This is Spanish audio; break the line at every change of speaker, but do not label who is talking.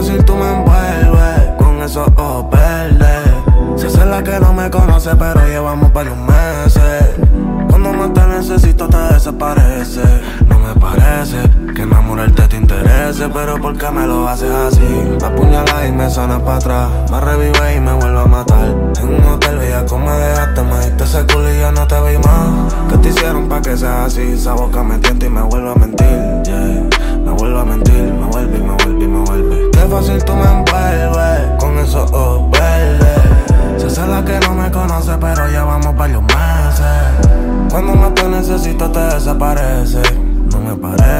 fácil tú me envuelves con esos ojos verdes. Si esa es la que no me conoce, pero llevamos varios meses. Cuando más te necesito te desaparece. No me parece que enamorarte te interese, pero ¿por qué me lo haces así? Me apuñalas y me sanas para atrás, me revive y me vuelve a matar. En un hotel veía cómo me dejaste, me diste ese culo y ya no te vi más. ¿Qué te hicieron pa' que seas así? Esa boca me tienta y me vuelve a mentir, yeah. Me vuelve a mentir, me vuelve y me vuelve y me vuelve. Qué fácil tú me envuelves con esos ojos verdes. Si esa es la que no me conoce, pero llevamos varios meses. Cuando más te necesito te desaparece. No me parece